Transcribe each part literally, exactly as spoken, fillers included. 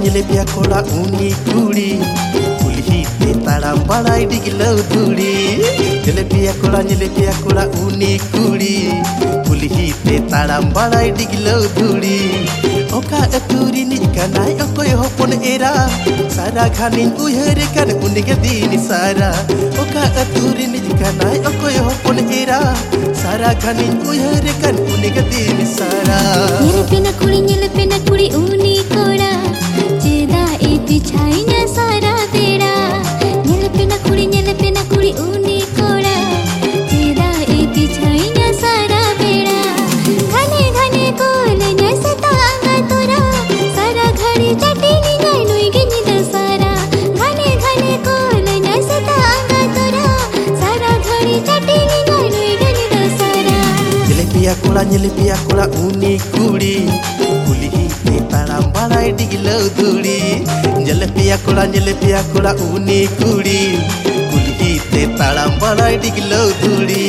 nyele pia kola uni kuri kulhi te taram balai diglo duri nyele pia kola nyele pia kola uni kuri kulhi te taram balai diglo duri oka aturi ni kanai okoy hopon era sara ghanin uyhere kan uniga dini sara oka aturi ni kanai okoy hopon era sara ghanin uyhere kan uniga dini sara nyele pena kuri nyele pena kuri uni kola jeda e pichainya sara tera nyele pena kuri nyele pena kuri uni kola jeda e pichainya sara tera घने घने कोल न्यासे तांगा तोरा सारा घड़ी चटीनी गाय नुई गिनी दसारा घने घने कोल न्यासे तांगा तोरा सारा घड़ी चटीनी गाय नुई गिनी Dasara nyele pia kola nyele pia kola uni kuri kulhi te taram balai diglo duri nyele pia kola nyele pia kola uni kuri kulhi te taram balai diglo duri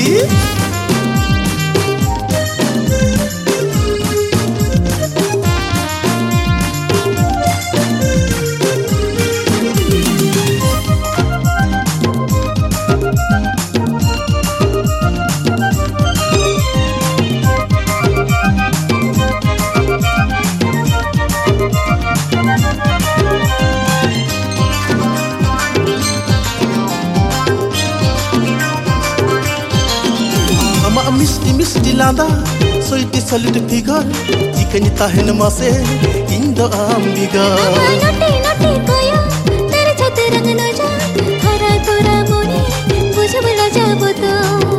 Misti misti landa soiti solid figure jikani tahen mase indo ambiga नोटे नोटे कोया तेरे छत रंग न जा हरा तोरा मोनी बुझ बला जाबो तो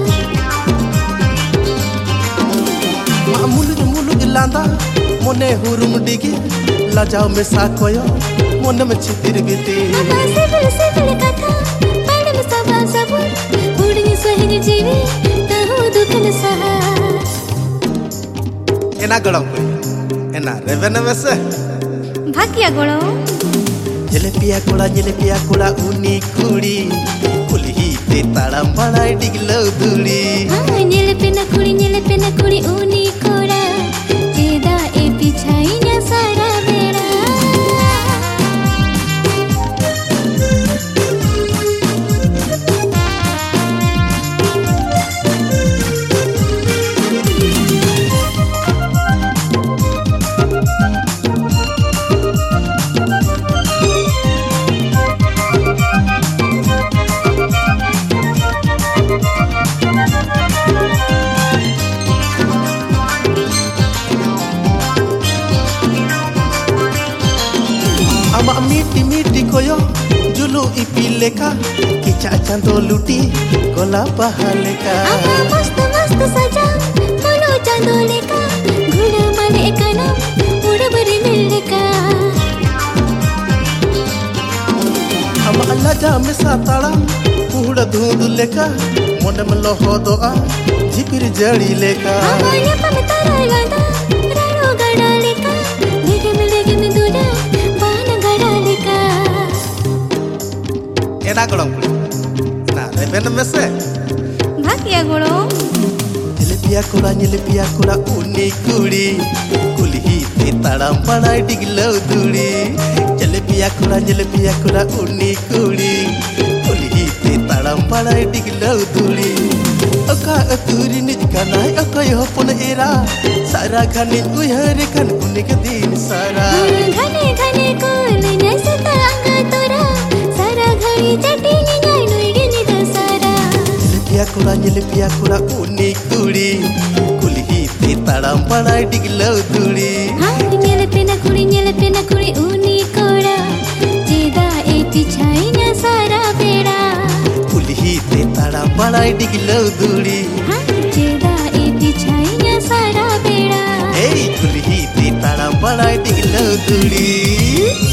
mulud mulud landa mone hurum digi lajao me sa koyo mone me chitir giti से बल से बल कथा पड़ में सबा सबुर उड़नी सहिन जीवी तहु दुखन सहा ena golam ko ena revena mese भाग्य गोलो nyele pia kola nyele pia kola uni kuri kulhi te taram balai diglo duri हां नीले पेना कुड़ी नीले पेना कुड़ी ऊनी कोड़ा जेदा ए पिछाईnya सारा बेड़ा ama miti miti koyo julu ipileka kicha chando luti gola pahaleka आहा मस्त मस्त सजा मोनो चांदो लेका घुड़ा माले कना उड़ बरी मिलने का ama alla jame sataram puda dhund leka monam lohodoa jipir jari leka आहा ये पम तारा गांदा रारो गड़ा लेका लेके मिले के में दूजा बान गड़ा लेका ena golam kuli na revena mese भाग्य गोलो nyele pia kola nyele pia kola uni kuri kulhi te taram balai diglo duri nyele pia kola nyele pia kola uni kuri kulhi te taram balai diglo duri oka aturi nij kanai okoy hopon era sara ghanin uyhere kan uniga din sara घने घने कोल न्यासे तांगा तोरा सारा घड़ी चटीनी गाय नुई गिनी Dasara nyele pia kola nyele pia kola uni kuri kulhi te taram balai diglo duri हाँ नीले पेना कुड़ी नीले पेना कुड़ी ऊनी कोड़ा जेदा ए पिछाईnya सारा बेड़ा kulhi te taram balai diglo duri हाँ जेदा ए पिछाईnya सारा बेड़ा hey kulhi te taram balai diglo duri